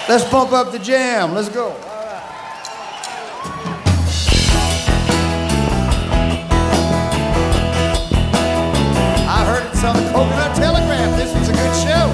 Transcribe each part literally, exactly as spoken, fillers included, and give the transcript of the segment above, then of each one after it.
Let's pump up the jam. Let's go. I heard it's on the Coconut Telegraph. This was a good show.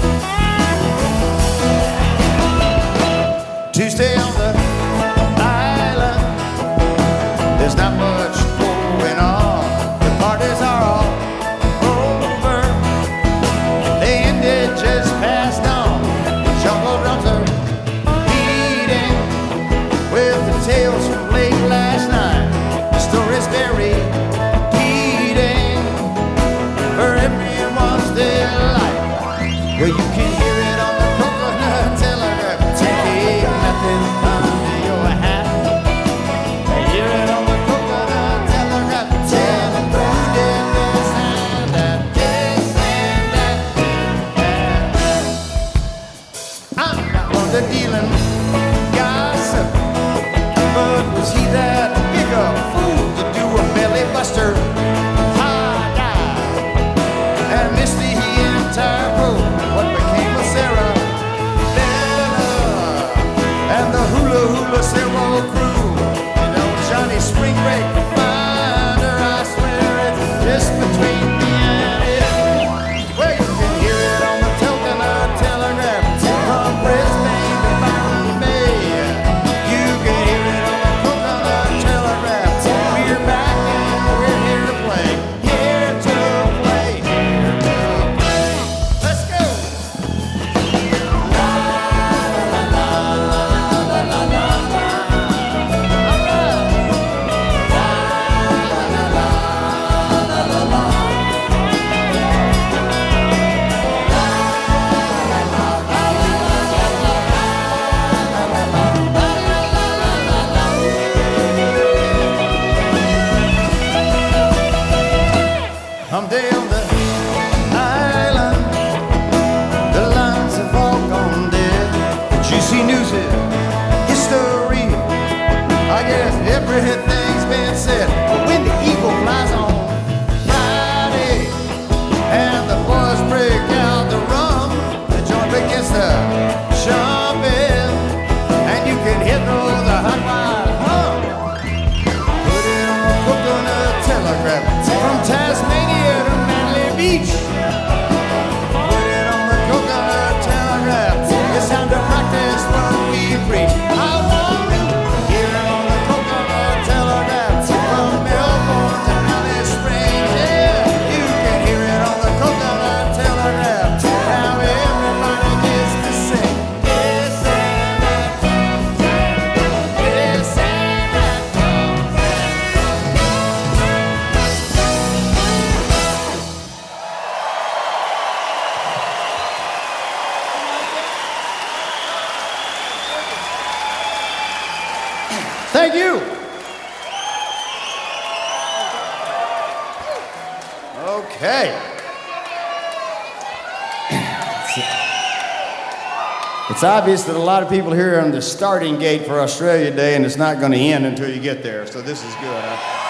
Tuesday on the island, there's not much going on. The parties are all over. They ended just past dawn. Jungle drums are beating with the tales from late last night. The story's very beating for everyone's delight. Well, you can hear it on the Coconut Telegraph. Take nothing under your hat. You hear it on the Coconut Telegraph. Tell them who did this and that, this and that, and that. I'm not one to dealing gossip, but was he that big a fool to do a belly buster? High dive and missed the entire road. What became of Sarah Bella and the hula hula Sarah crew? You know, Johnny Spring Break, find her, I swear it's just between me and it. Well, you can hear it on the Coconut Telegraph from Brisbane to Byron Bay. You can hear it on the Coconut Telegraph. We're back and we're here to play, here to play, here to play. Let's go. Someday on the island, the lines have all gone dead. The juicy news is history. I guess everything's been said. But when the eagle flies on Friday and the boys break out the rum, the joint begins to jump in, and you can hear the hot rod hum. Put it on the Coconut Telegraph from Tasmania to Manly Beach. Put it on the Coconut Telegraph. It's time to practice what we preach. I want to hear it on the Coconut Telegraph from Melbourne to Alice Springs. Yeah, you can hear it on the Coconut Telegraph. Now everybody gets to sing. Yes, and that. Yes, and that. Thank you. Okay. It's obvious that a lot of people here are on the starting gate for Australia Day, and it's not going to end until you get there, so this is good. Huh?